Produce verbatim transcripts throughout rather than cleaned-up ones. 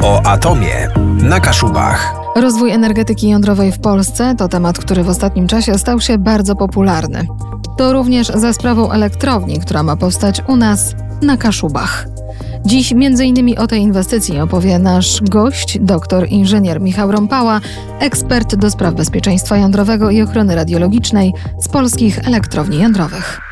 O atomie na Kaszubach. Rozwój energetyki jądrowej w Polsce to temat, który w ostatnim czasie stał się bardzo popularny. To również za sprawą elektrowni, która ma powstać u nas na Kaszubach. Dziś między innymi o tej inwestycji opowie nasz gość, doktor inżynier Michał Rąpała, ekspert do spraw bezpieczeństwa jądrowego i ochrony radiologicznej z polskich elektrowni jądrowych.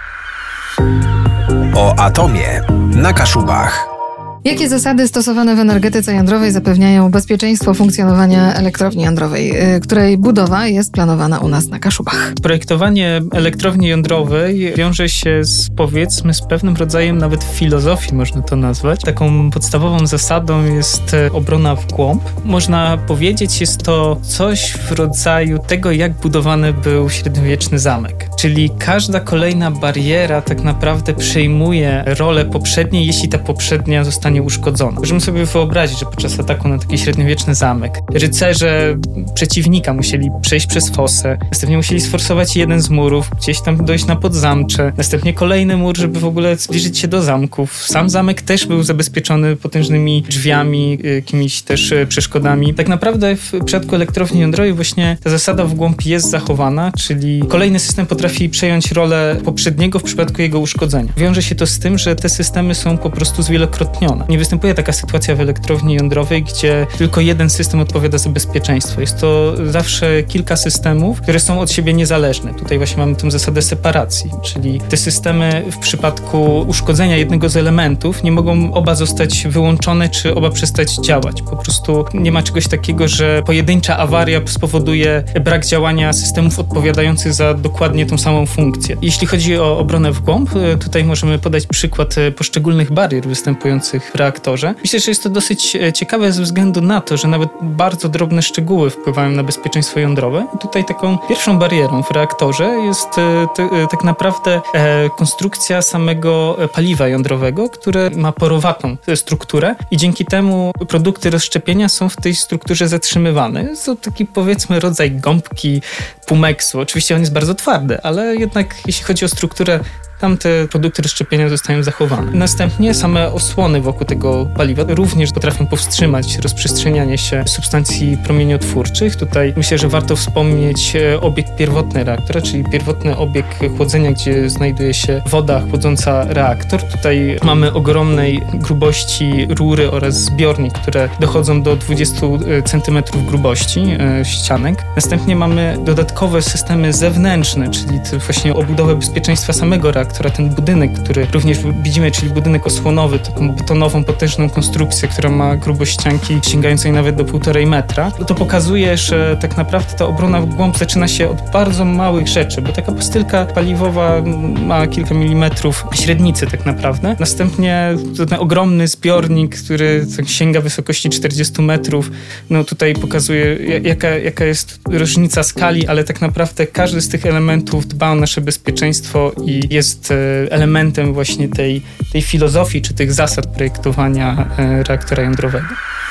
O atomie na Kaszubach. Jakie zasady stosowane w energetyce jądrowej zapewniają bezpieczeństwo funkcjonowania elektrowni jądrowej, której budowa jest planowana u nas na Kaszubach? Projektowanie elektrowni jądrowej wiąże się z, powiedzmy, z pewnym rodzajem nawet filozofii, można to nazwać. Taką podstawową zasadą jest obrona w głąb. Można powiedzieć, jest to coś w rodzaju tego, jak budowany był średniowieczny zamek. Czyli każda kolejna bariera tak naprawdę przejmuje rolę poprzedniej, jeśli ta poprzednia zostanie uszkodzona. Możemy sobie wyobrazić, że podczas ataku na taki średniowieczny zamek rycerze przeciwnika musieli przejść przez fosę, następnie musieli sforsować jeden z murów, gdzieś tam dojść na podzamcze, następnie kolejny mur, żeby w ogóle zbliżyć się do zamków. Sam zamek też był zabezpieczony potężnymi drzwiami, jakimiś też przeszkodami. Tak naprawdę w przypadku elektrowni jądrowej właśnie ta zasada w głąb jest zachowana, czyli kolejny system potrafi przejąć rolę poprzedniego w przypadku jego uszkodzenia. Wiąże się to z tym, że te systemy są po prostu zwielokrotnione. Nie występuje taka sytuacja w elektrowni jądrowej, gdzie tylko jeden system odpowiada za bezpieczeństwo. Jest to zawsze kilka systemów, które są od siebie niezależne. Tutaj właśnie mamy tę zasadę separacji, czyli te systemy w przypadku uszkodzenia jednego z elementów nie mogą oba zostać wyłączone, czy oba przestać działać. Po prostu nie ma czegoś takiego, że pojedyncza awaria spowoduje brak działania systemów odpowiadających za dokładnie tą samą funkcję. Jeśli chodzi o obronę w głąb, tutaj możemy podać przykład poszczególnych barier występujących w reaktorze. Myślę, że jest to dosyć ciekawe ze względu na to, że nawet bardzo drobne szczegóły wpływają na bezpieczeństwo jądrowe. I tutaj taką pierwszą barierą w reaktorze jest te, tak naprawdę konstrukcja samego paliwa jądrowego, które ma porowatą strukturę i dzięki temu produkty rozszczepienia są w tej strukturze zatrzymywane. Jest to taki, powiedzmy, rodzaj gąbki pumeksu. Oczywiście on jest bardzo twardy, ale jednak jeśli chodzi o strukturę, tam te produkty rozszczepienia zostają zachowane. Następnie same osłony wokół tego paliwa również potrafią powstrzymać rozprzestrzenianie się substancji promieniotwórczych. Tutaj myślę, że warto wspomnieć obieg pierwotny reaktora, czyli pierwotny obieg chłodzenia, gdzie znajduje się woda chłodząca reaktor. Tutaj mamy ogromnej grubości rury oraz zbiornik, które dochodzą do dwudziestu centymetrów grubości ścianek. Następnie mamy dodatkowe systemy zewnętrzne, czyli właśnie obudowę bezpieczeństwa samego reaktora, ten budynek, który również widzimy, czyli budynek osłonowy, taką betonową, potężną konstrukcję, która ma grubość ścianki sięgającej nawet do półtorej metra. To pokazuje, że tak naprawdę ta obrona w głąb zaczyna się od bardzo małych rzeczy, bo taka pastylka paliwowa ma kilka milimetrów średnicy tak naprawdę. Następnie ten ogromny zbiornik, który sięga wysokości czterdziestu metrów, no tutaj pokazuje, jaka, jaka jest różnica skali, ale tak naprawdę każdy z tych elementów dba o nasze bezpieczeństwo i jest elementem właśnie tej, tej filozofii czy tych zasad projektowania reaktora jądrowego.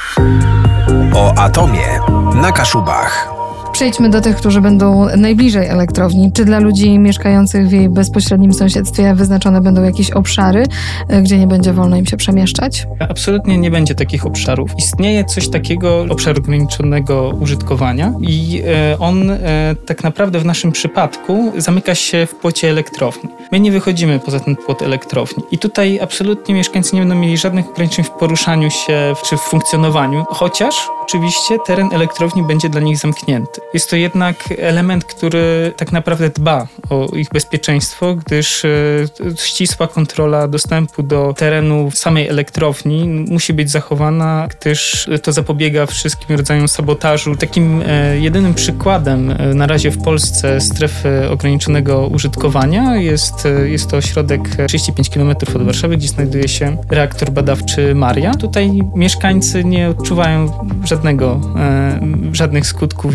O atomie na Kaszubach. Przejdźmy do tych, którzy będą najbliżej elektrowni. Czy dla ludzi mieszkających w jej bezpośrednim sąsiedztwie wyznaczone będą jakieś obszary, gdzie nie będzie wolno im się przemieszczać? Absolutnie nie będzie takich obszarów. Istnieje coś takiego, obszar ograniczonego użytkowania i on tak naprawdę w naszym przypadku zamyka się w płocie elektrowni. My nie wychodzimy poza ten płot elektrowni. I tutaj absolutnie mieszkańcy nie będą mieli żadnych ograniczeń w poruszaniu się czy w funkcjonowaniu, chociaż oczywiście teren elektrowni będzie dla nich zamknięty. Jest to jednak element, który tak naprawdę dba o ich bezpieczeństwo, gdyż ścisła kontrola dostępu do terenu samej elektrowni musi być zachowana, gdyż to zapobiega wszystkim rodzajom sabotażu. Takim jedynym przykładem na razie w Polsce strefy ograniczonego użytkowania jest, jest to ośrodek trzydzieści pięć kilometrów od Warszawy, gdzie znajduje się reaktor badawczy Maria. Tutaj mieszkańcy nie odczuwają żadnego, żadnych skutków działalności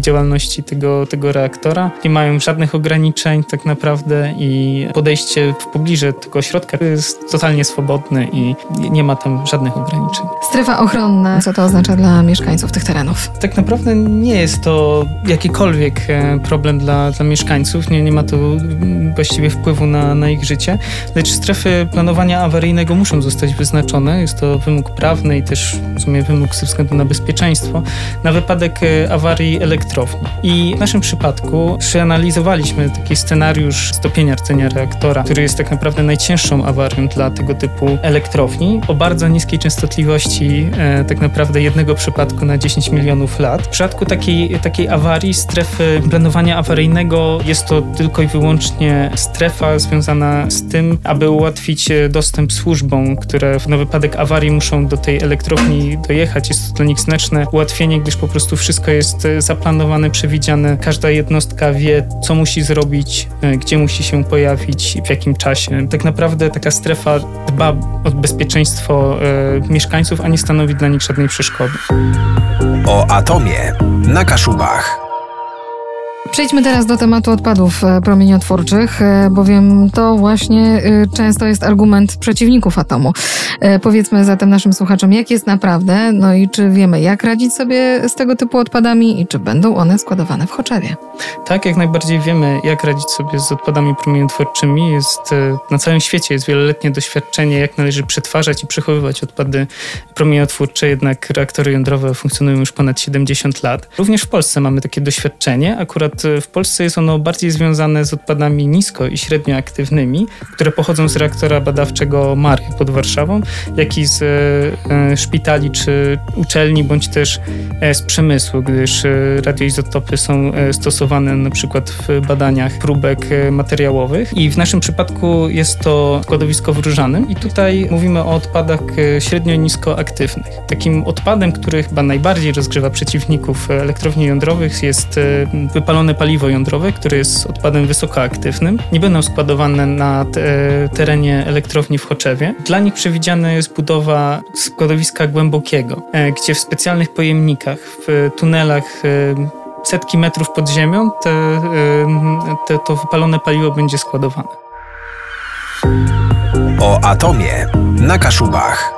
działalności tego, tego reaktora. Nie mają żadnych ograniczeń tak naprawdę i podejście w pobliże tego ośrodka jest totalnie swobodne i nie ma tam żadnych ograniczeń. Strefa ochronna, co to oznacza dla mieszkańców tych terenów? Tak naprawdę nie jest to jakikolwiek problem dla, dla mieszkańców, nie, nie ma to właściwie wpływu na, na ich życie, lecz strefy planowania awaryjnego muszą zostać wyznaczone. Jest to wymóg prawny i też w sumie wymóg ze względu na bezpieczeństwo na wypadek awarii elektrowni. I w naszym przypadku przeanalizowaliśmy taki scenariusz stopienia rdzenia reaktora, który jest tak naprawdę najcięższą awarią dla tego typu elektrowni, o bardzo niskiej częstotliwości e, tak naprawdę jednego przypadku na dziesięć milionów lat. W przypadku takiej, takiej awarii strefy planowania awaryjnego jest to tylko i wyłącznie strefa związana z tym, aby ułatwić dostęp służbom, które na wypadek awarii muszą do tej elektrowni dojechać. Jest to dla nich znaczne ułatwienie, gdyż po prostu wszystko jest zaplanowane, przewidziane. Każda jednostka wie, co musi zrobić, gdzie musi się pojawić i w jakim czasie. Tak naprawdę taka strefa dba o bezpieczeństwo e, mieszkańców, a nie stanowi dla nich żadnej przeszkody. O atomie na Kaszubach. Przejdźmy teraz do tematu odpadów promieniotwórczych, bowiem to właśnie często jest argument przeciwników atomu. Powiedzmy zatem naszym słuchaczom, jak jest naprawdę, no i czy wiemy, jak radzić sobie z tego typu odpadami i czy będą one składowane w Choczewie. Tak, jak najbardziej wiemy, jak radzić sobie z odpadami promieniotwórczymi. Jest, na całym świecie jest wieloletnie doświadczenie, jak należy przetwarzać i przechowywać odpady promieniotwórcze, jednak reaktory jądrowe funkcjonują już ponad siedemdziesiąt lat. Również w Polsce mamy takie doświadczenie, akurat w Polsce jest ono bardziej związane z odpadami nisko i średnio aktywnymi, które pochodzą z reaktora badawczego Maria pod Warszawą, jak i z e, szpitali czy uczelni, bądź też e, z przemysłu, gdyż e, radioizotopy są e, stosowane na przykład w badaniach próbek e, materiałowych. I w naszym przypadku jest to składowisko w Różanym i tutaj mówimy o odpadach e, średnio i nisko aktywnych. Takim odpadem, który chyba najbardziej rozgrzewa przeciwników elektrowni jądrowych, jest e, wypalone paliwo jądrowe, które jest odpadem wysokoaktywnym. Nie będą składowane na te, terenie elektrowni w Choczewie. Dla nich przewidziana jest budowa składowiska głębokiego, e, gdzie w specjalnych pojemnikach, w tunelach e, setki metrów pod ziemią te, e, te, to wypalone paliwo będzie składowane. O atomie na Kaszubach.